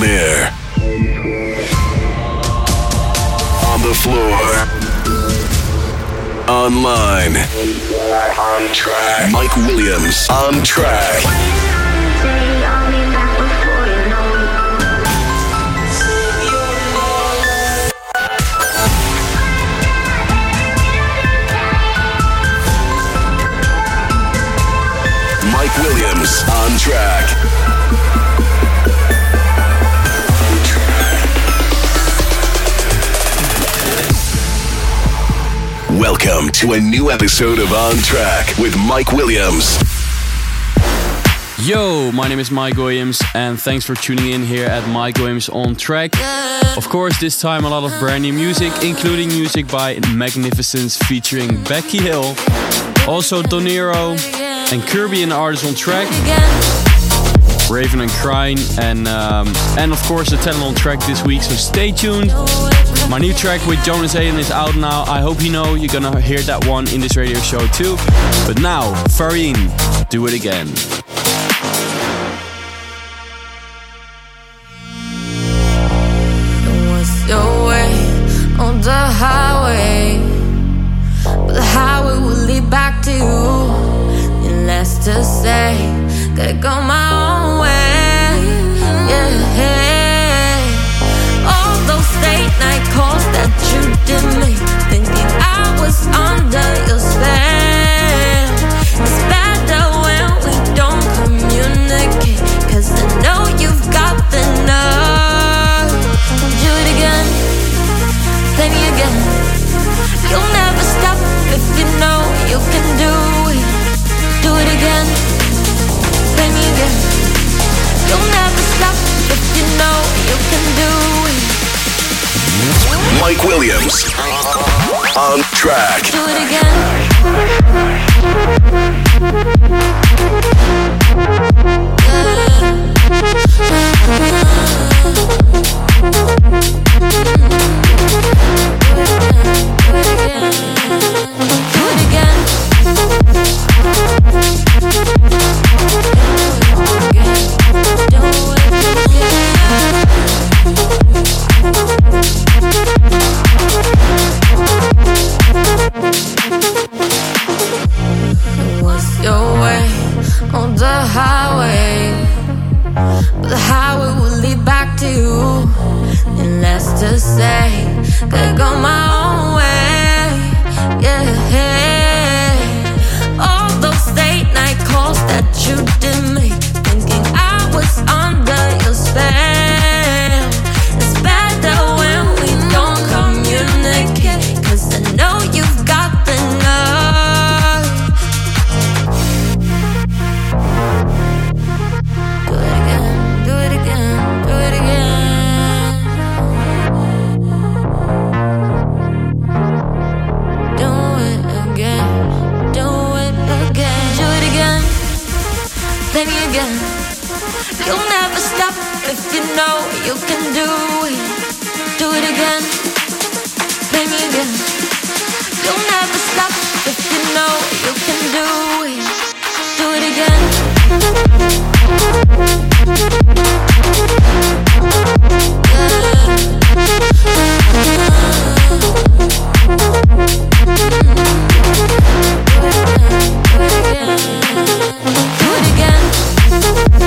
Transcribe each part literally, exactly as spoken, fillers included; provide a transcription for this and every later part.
On air. On the floor. Online. On track. Mike Williams on track. Mike Williams on track. Welcome to a new episode of On Track with Mike Williams. Yo, my name is Mike Williams and thanks for tuning in here at Mike Williams On Track. Of course, this time a lot of brand new music, including music by Magnificence featuring Becky Hill. Also Donero and Kirby and artists on track. Raven and Crying and um, and of course the talent on track this week, so stay tuned. My new track with Jonas Aiden is out now. I hope you know you're gonna hear that one in this radio show too. But now, Farine, Do It Again. What's your way on the highway? But the highway will lead back to you. And less to say, gotta go my own way. Yeah. All those late night calls that you did me, thinking I was under your spell. It's better when we don't communicate, cause I know you've got the nerve. Do it again, play me again. You'll never stop if you know you can do it. Do it again, play me again. You'll never stop if you know you can do it. Mike Williams on track. Do it again. What's your way on the highway? But the highway will lead back to you. And less to say, gotta go my own way. Yeah. All those late night calls that you did me, thinking I was under your spell. It's better when we don't communicate, cause I know you've got the nerve. Do it again, do it again, do it again. Do it again, do it again. Do it again, play me again. You'll never stop if you know you can do it. Do it again, play me again. You'll never stop if you know you can do it. Do it again. Do it again.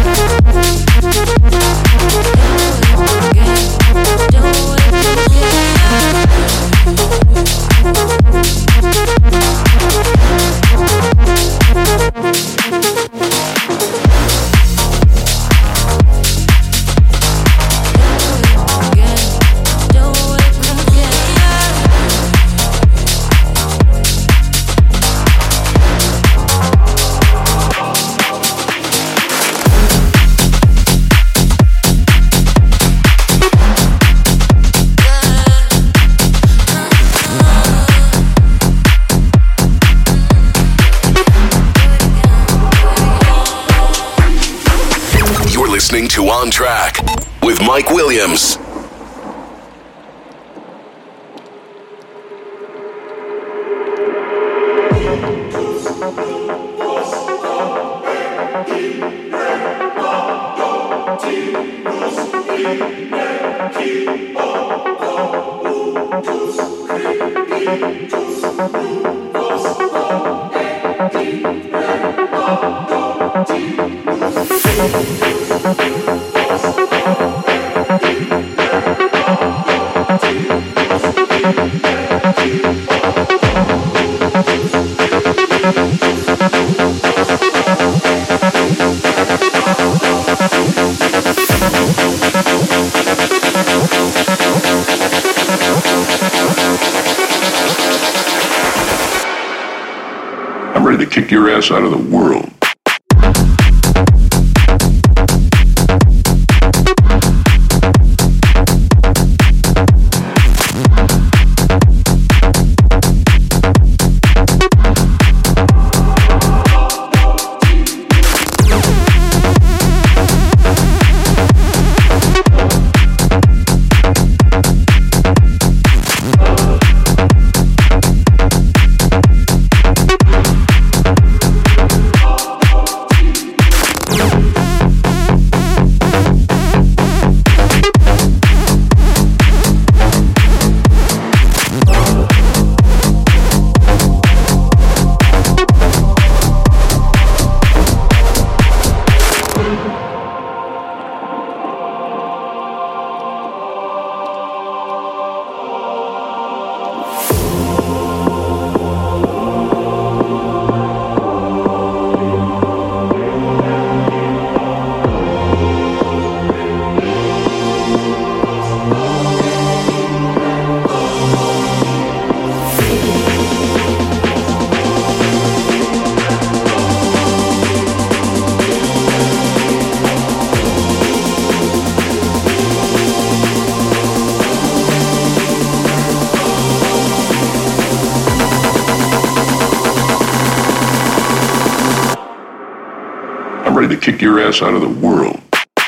Listening to On Track with Mike Williams. Thank you. I'm ready to kick your ass out of the world. Ready to kick your ass out of the world.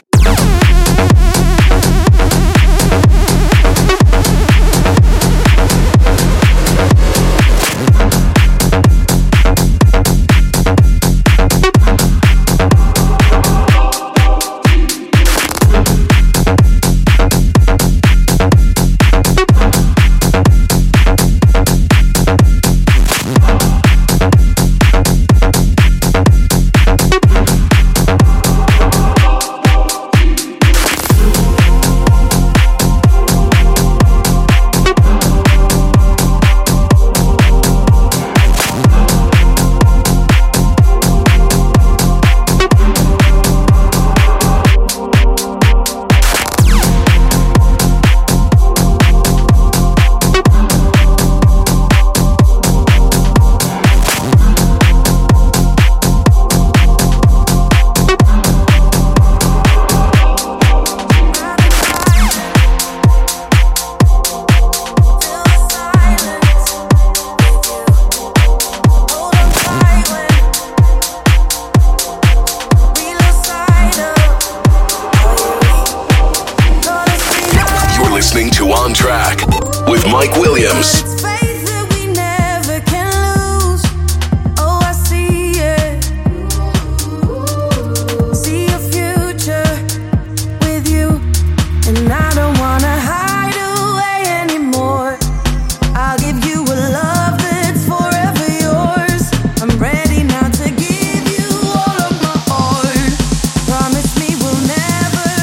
Mike Williams.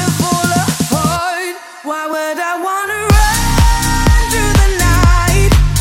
Why would I wanna run through the night?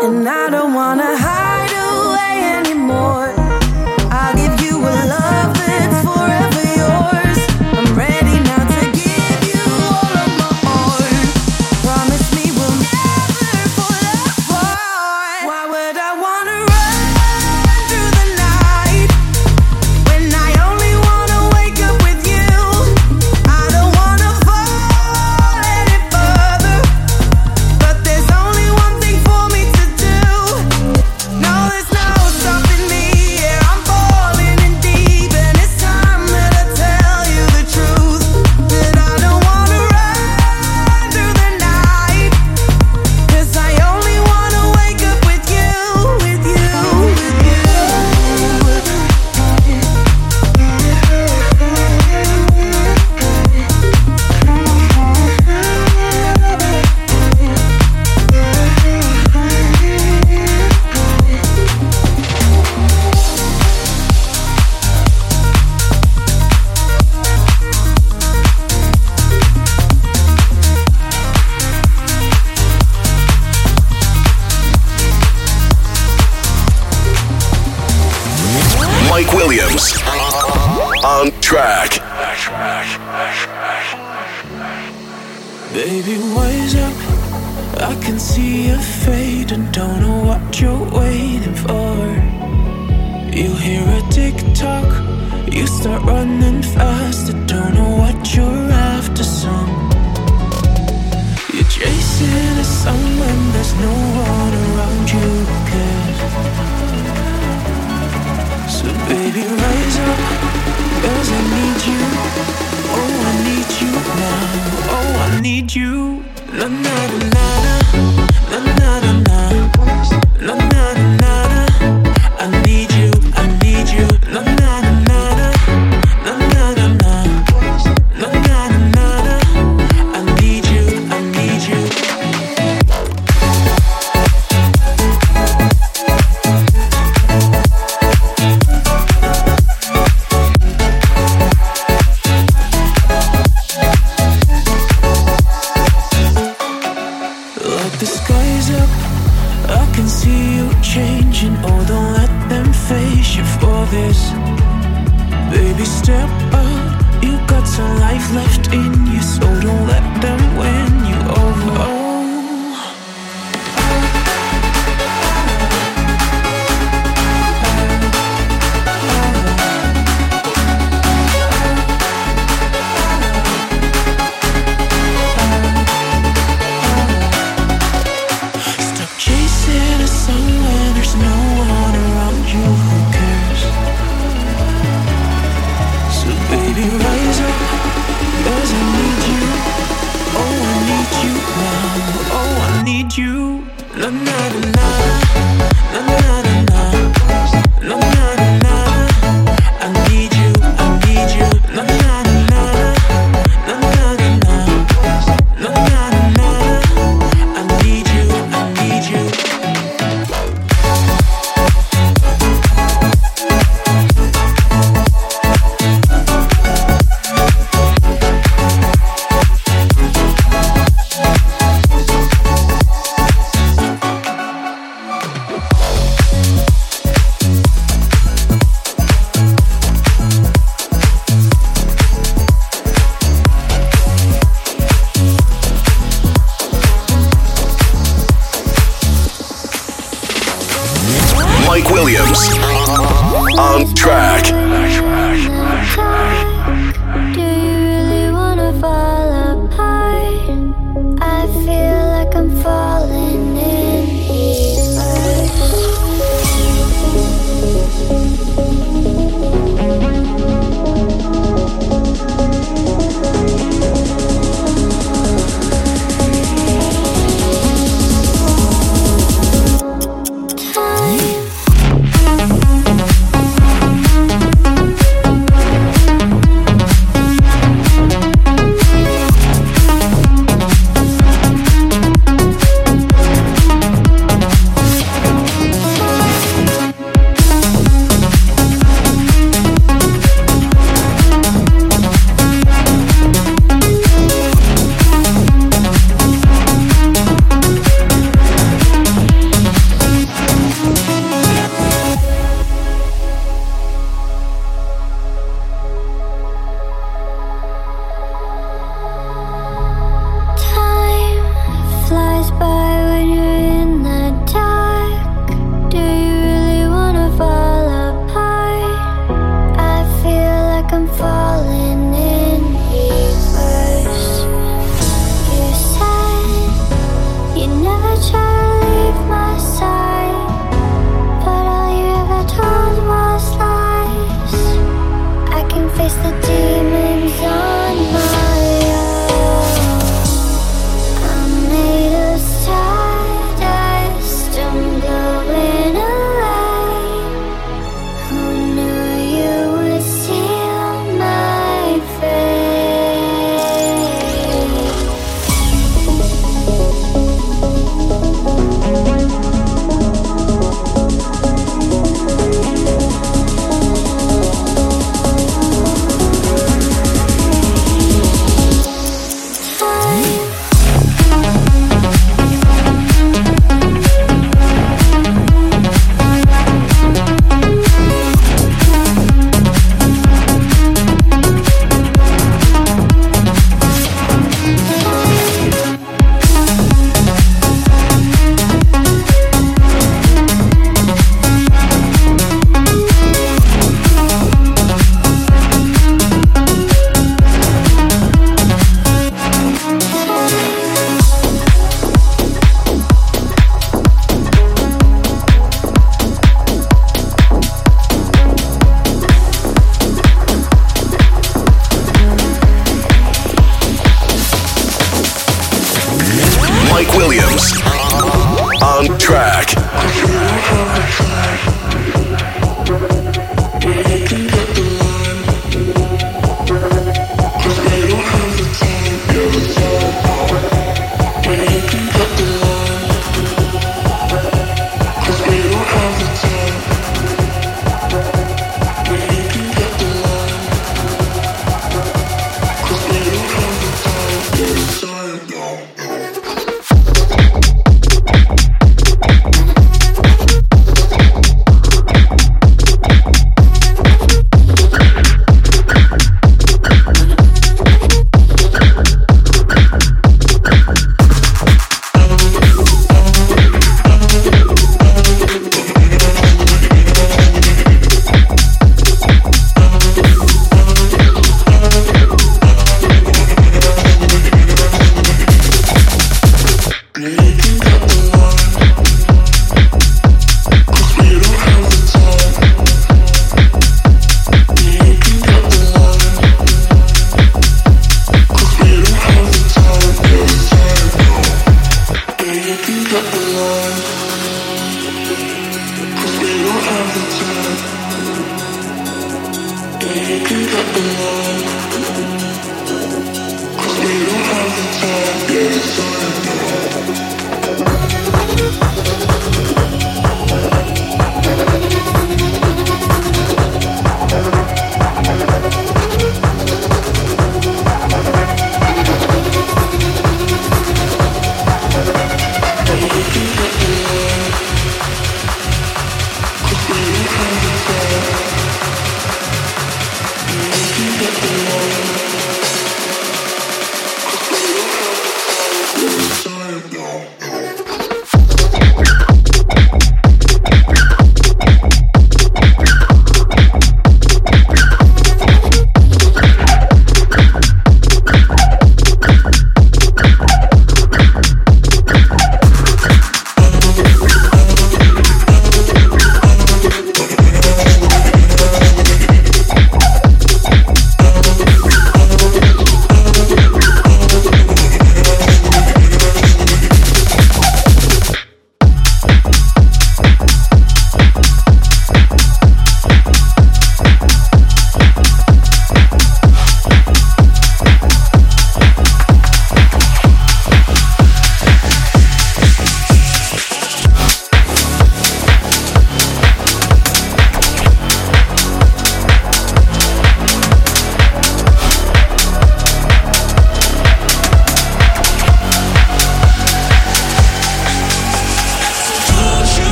And I don't wanna hide away anymore. I'll give you a love that's forever yours. I'm ready now to give you all of my heart. Promise me we'll never fall apart. Why would I wanna run through the night when I only wanna wake up with you? I don't wanna fall any further, but there's only one thing for me to do. No, there's no stopping me. Yeah, I'm falling in deep, and it's time that I tell you the truth. That I don't wanna run through the night, 'cause I only wanna wake up with you, with you, with you. Mike Williams on track. Baby, wise up. I can see your fade and don't know what you're waiting for. You hear a tick-tock, you start running fast. I don't know what you're after, son. You're chasing a sun when there's no one around you who cares. So baby, rise up, 'cause I need you. Oh, I need you now. Oh, I need you. Na na na na na na na na na na na. I need you. I need you. Na na na na na na na na na na na. I need you. I need you. Like the sky's up, I can see you changing. Oh, don't let them face you for this. Baby, step up, you got some life left in you, so don't let them win you over. Oh. Stop chasing the sun when there's no one around you who cares. So baby, rise up, 'cause I need you. Oh, I need you now. Oh, I need you. Na na na na na na na na na na na. I need you. I need you. Na na na na na na na na na na na. I need you. I need you. Mike Williams on track. Do you really wanna fall apart? I feel like I'm falling in time.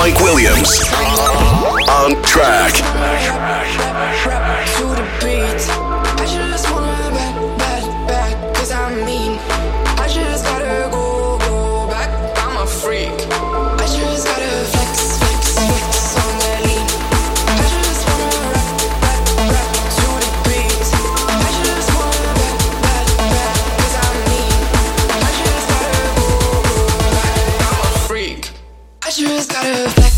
Mike Williams on track. To the beat, I just wanna back, back, back, 'cause I mean, I just gotta go, go back. I'm a freak. I just gotta flex, flex, flex on that lean. I just wanna rap, rap, rap to the beat. I just wanna back, back, back, 'cause I mean, I just gotta go, go back. I'm a freak. I just gotta flex.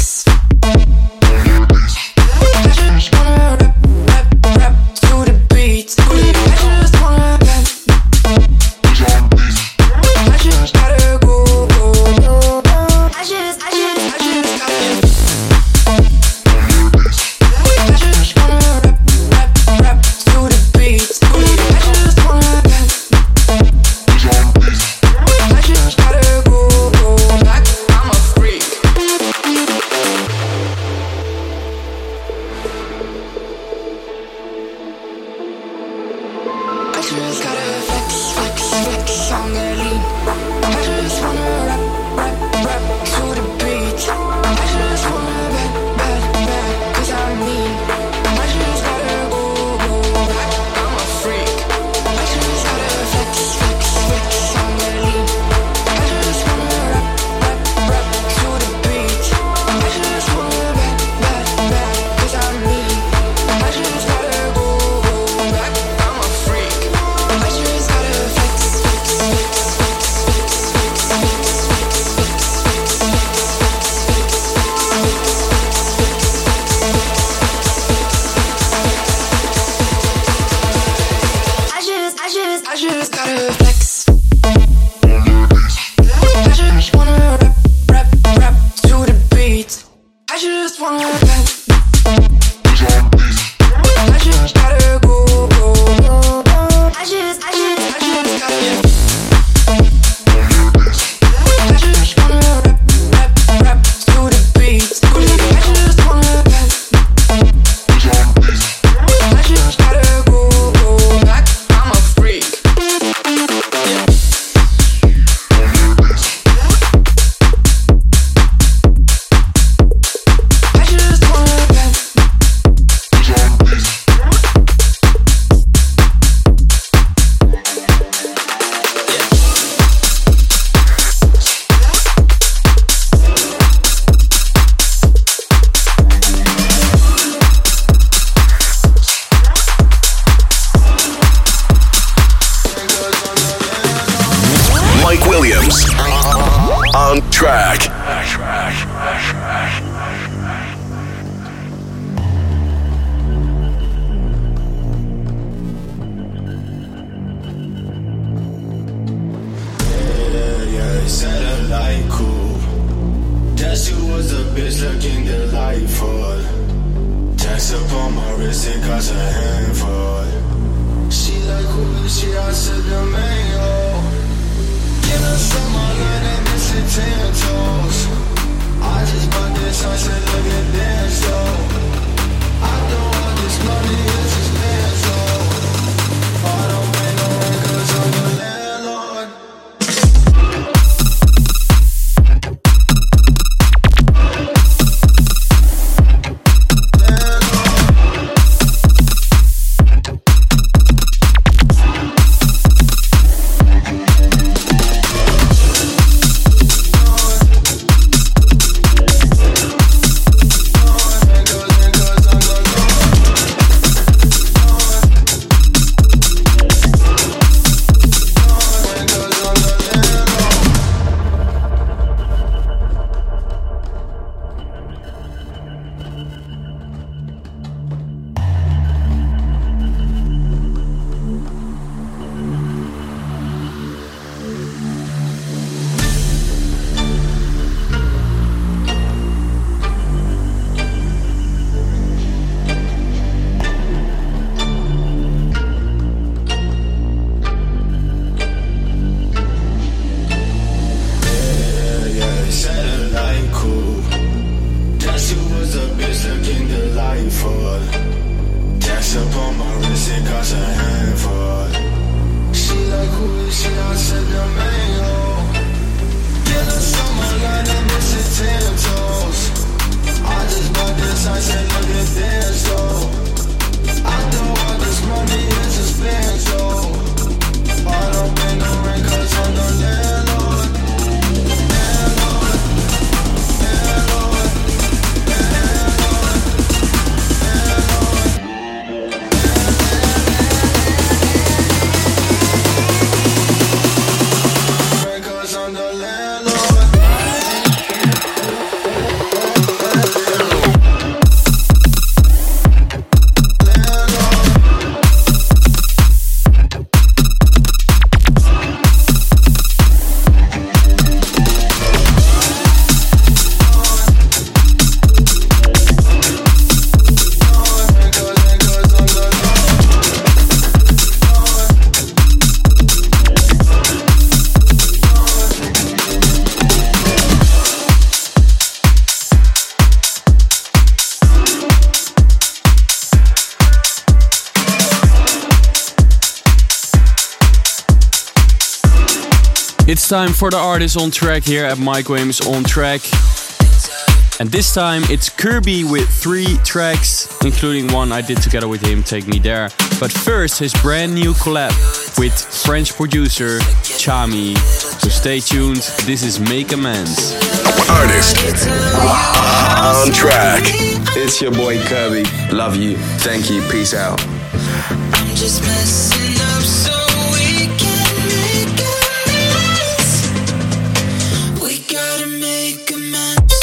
It's time for the artist on track here at Mike Williams on track. And this time it's Kirby with three tracks, including one I did together with him, Take Me There. But first, his brand new collab with French producer Chami. So stay tuned, this is Make Amends. Artist on track. It's your boy Kirby. Love you. Thank you. Peace out. I'm just messing up so we can make amends. We gotta make amends.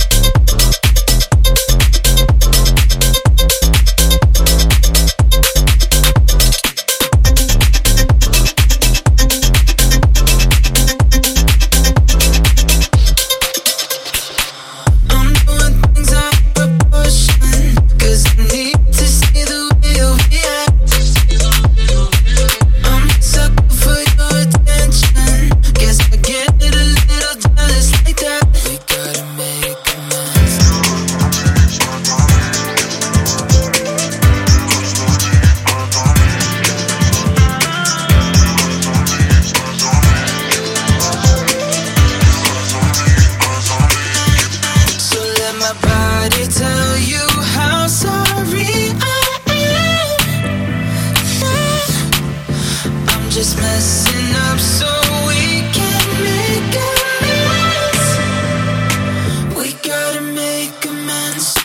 I'm doing things out of proportion, 'cause I need to see the way you react. I'm a sucker for your attention. Guess I get a little jealous like that. We gotta make amends. So let my body tell you how sorry I am. I'm just messing up so we can make amends. We gotta make amends.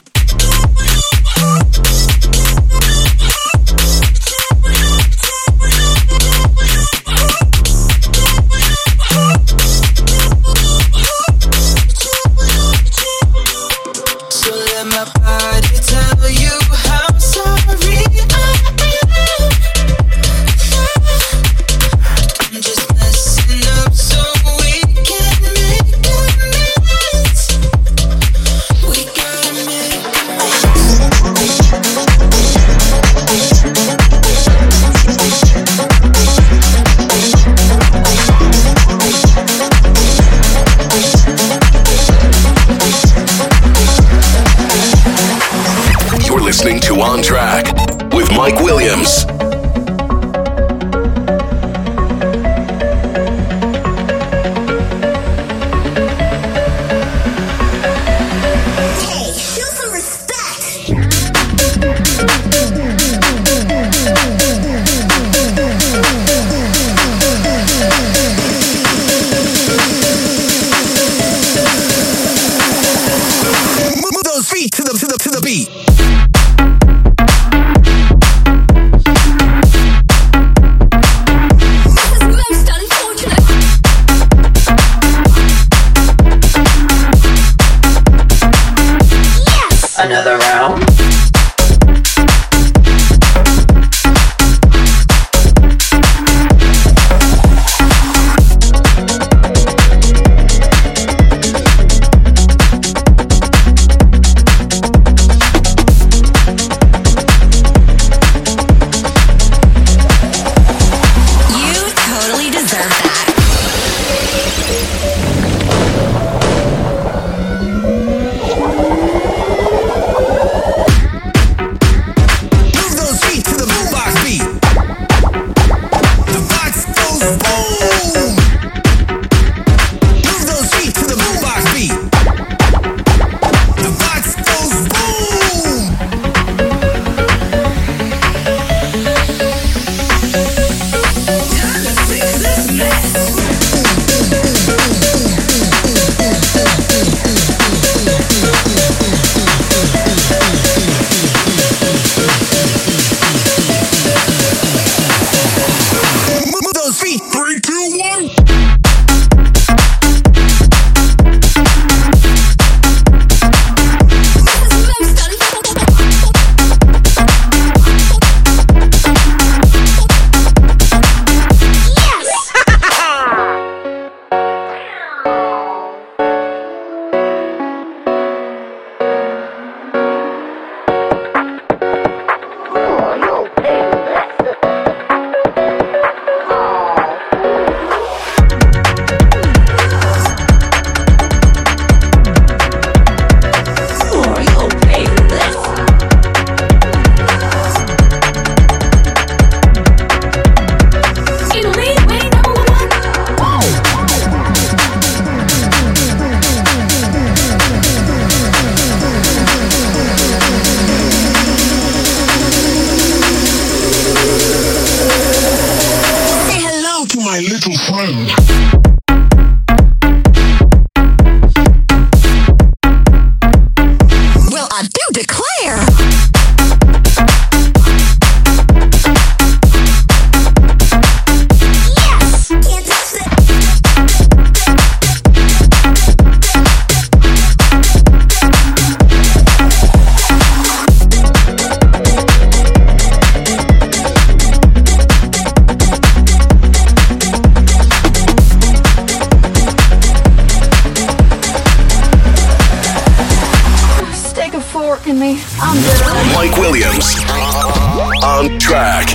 So let my body tell you how sorry I am. I'm just messing up so we can make amends. We gotta make You're listening to On Track with Mike Williams. Move those feet to the to the to the beat. asking me. I'm good. Mike Williams on track.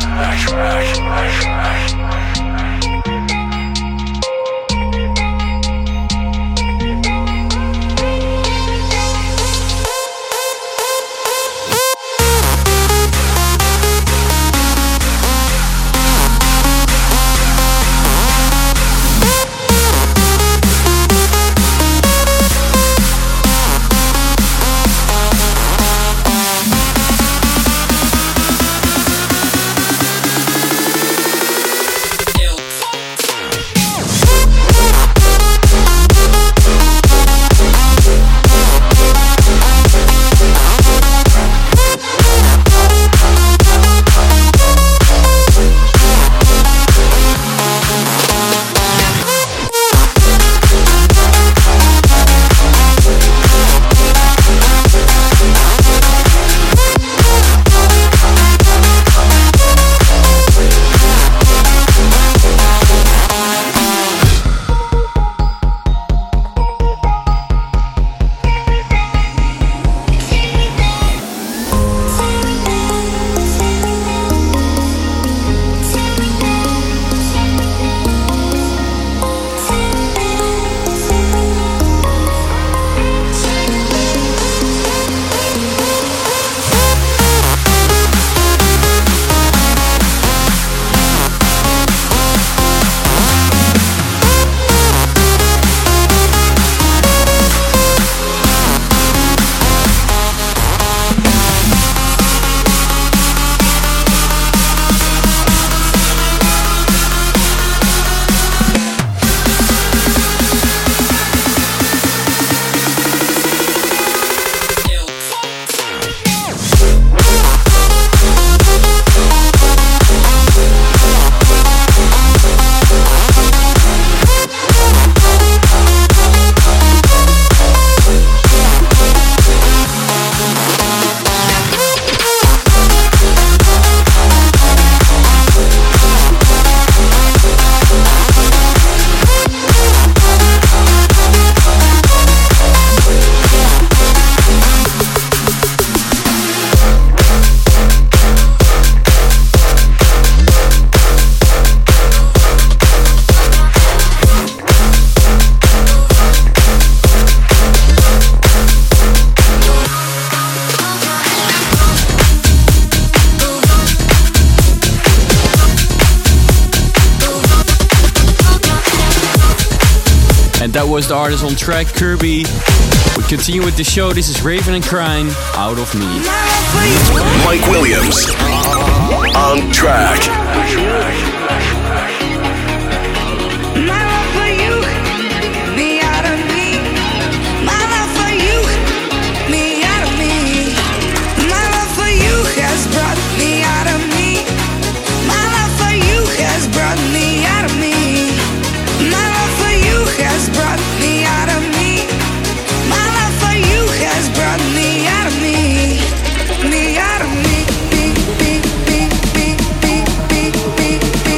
That was the artist on track, Kirby. We continue with the show. This is Raven and Crine, Out of Me. Mike Williams on track. Me out of me, me, me, me, me, me, me, me.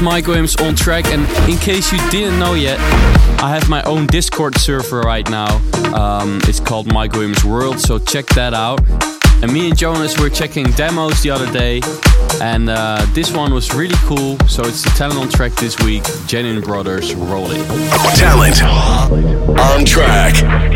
Mike Williams on track, and in case you didn't know yet, I have my own Discord server right now. Um, it's called Mike Williams World, so check that out. And me and Jonas were checking demos the other day, and uh, this one was really cool. So it's the talent on track this week. Genuine Brothers, Roll It. Talent on track.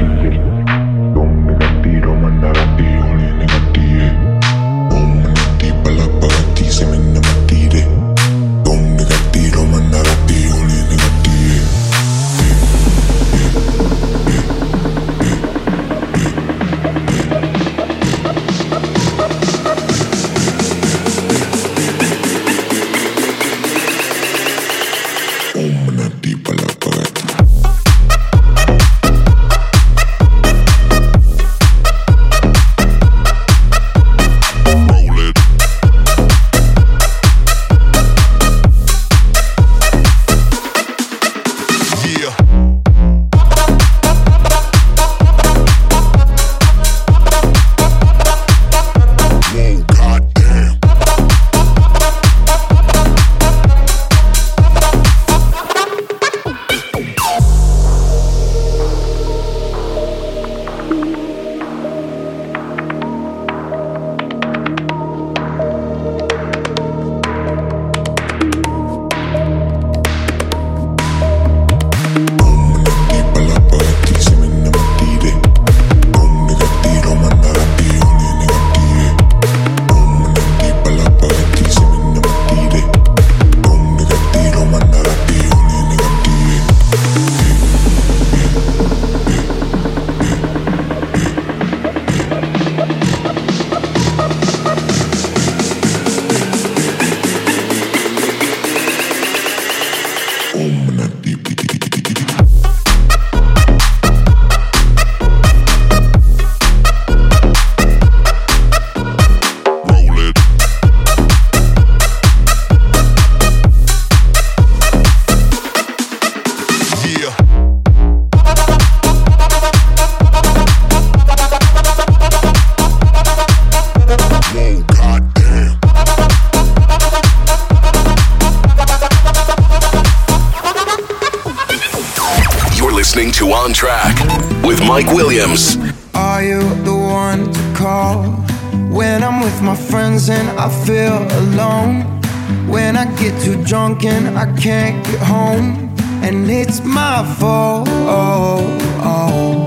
On Track with Mike Williams. Are you the one to call when I'm with my friends and I feel alone? When I get too drunk and I can't get home, and it's my fault. Oh, oh.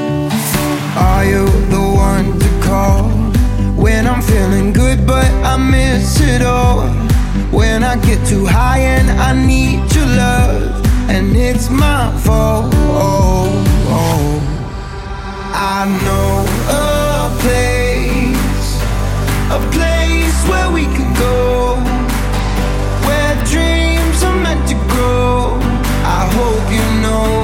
Are you the one to call when I'm feeling good but I miss it all? When I get too high and I need your love, and it's my fault. Oh, oh. I know a place, a place where we can go, where dreams are meant to grow. I hope you know.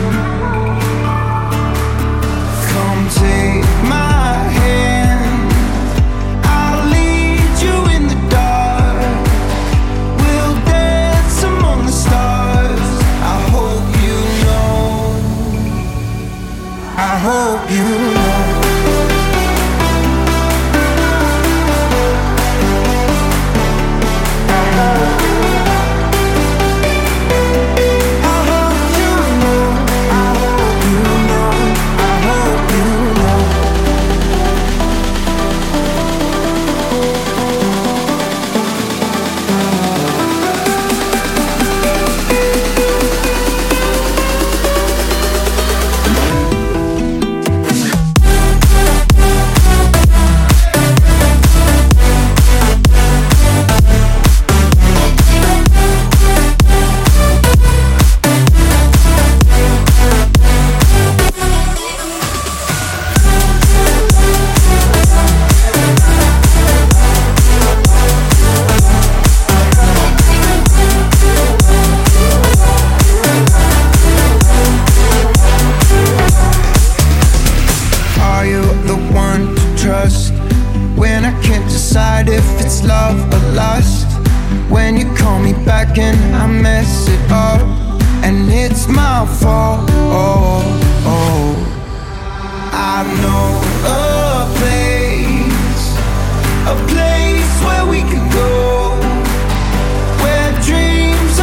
Come take my hand, I'll lead you in the dark. We'll dance among the stars. I hope you know. I hope you know. Dreams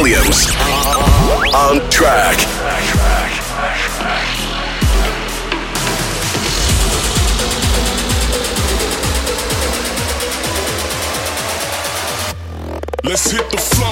Williams. On track. Let's hit the floor.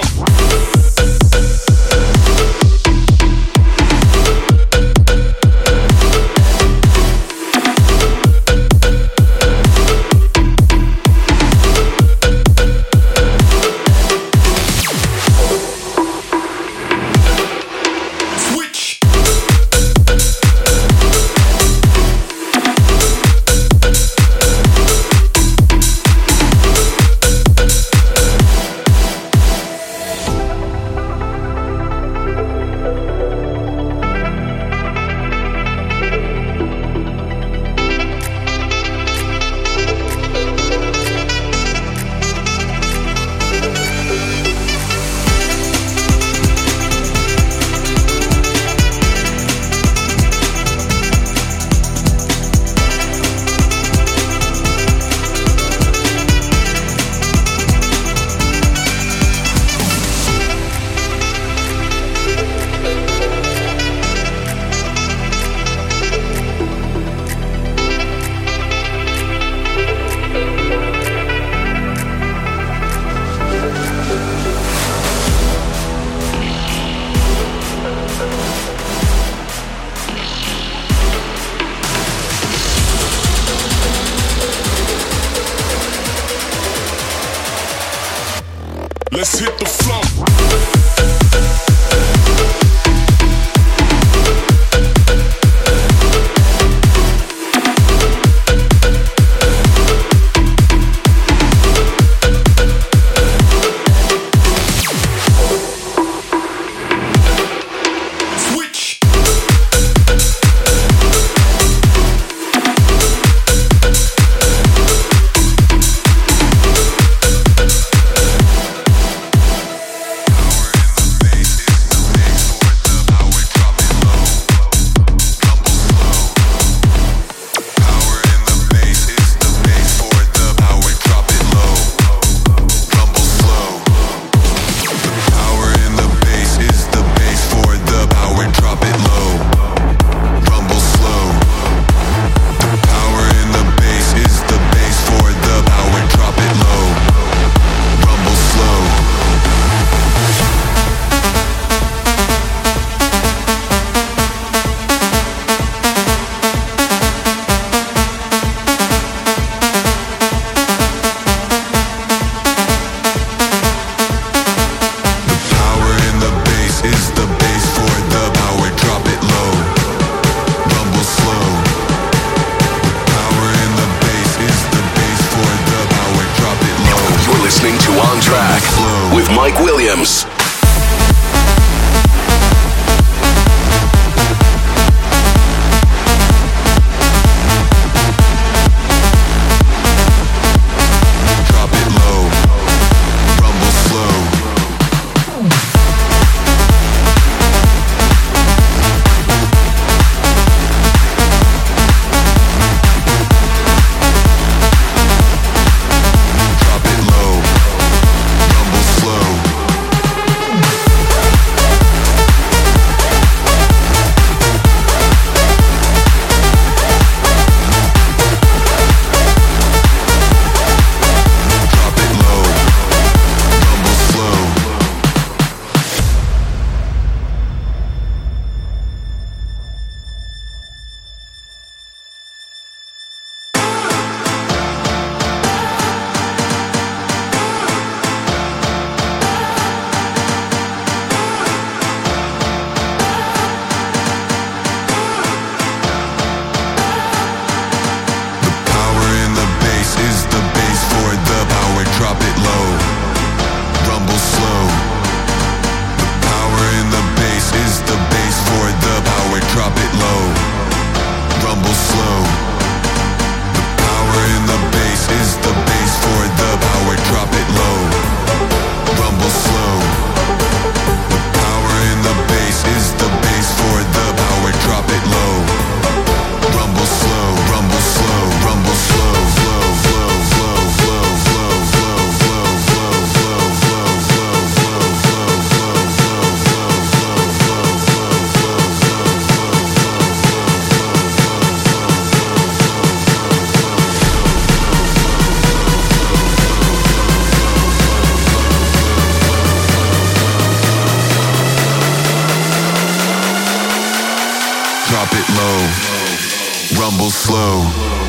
Let's hit the floor. Mike Williams. drop it low, rumble slow.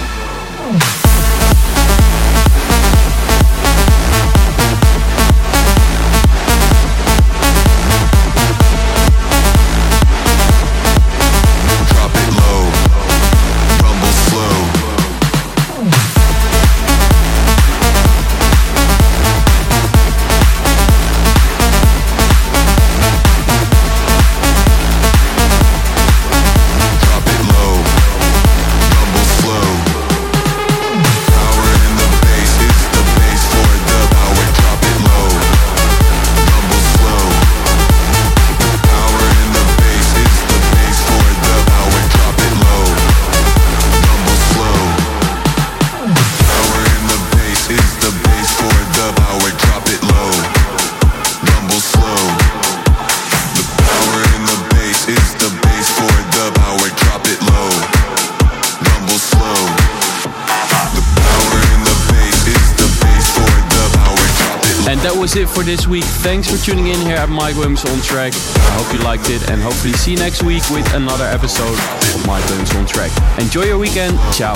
It for this week. Thanks for tuning in here at Mike Williams on Track. I hope you liked it and hopefully see you next week with another episode of Mike Williams on Track. Enjoy your weekend. Ciao.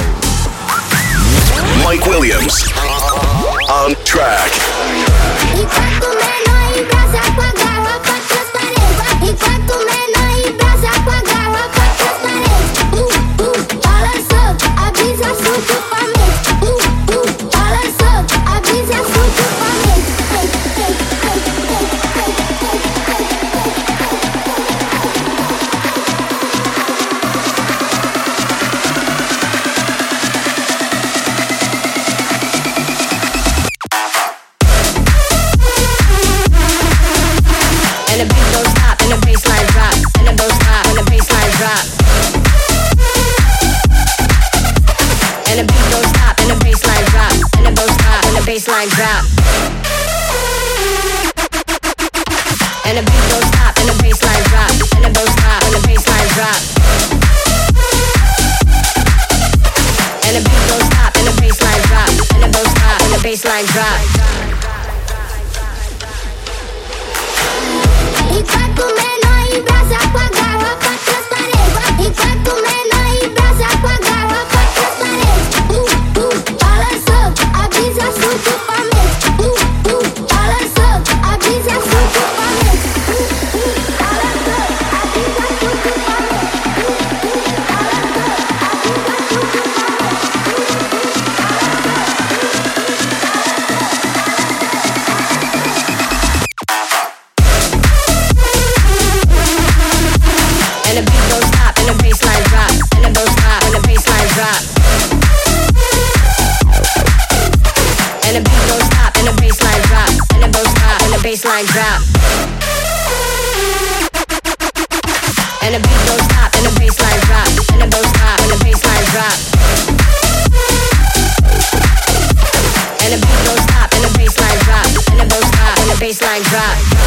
Mike Williams on Track. Baseline drop, and the beat goes stop, and the baseline drop, and the bow stop, and the baseline drop, and the beat goes stop, and the baseline drop, and the bow stop, and the baseline drop. Enquanto menor embrasa com a garrafa transparente, enquanto menor embrasa com a garrafa transparente. Uh, uh, balançou, avisa surto palmente. Uh, uh, balançou, avisa surto palmente. Uh, uh, balançou, avisa surto palmente. Uh, uh, balançou, avisa surto and the beat goes stop, and the baseline drop, and the bow stop, and the baseline drop, and the beat goes stop, and the baseline drop, and the bow stop, and the baseline drop, and the beat goes stop, and the baseline drop, and the bow stop, and the baseline drop, and the beat goes stop, and the baseline drop, and the bow stop, and the baseline drop.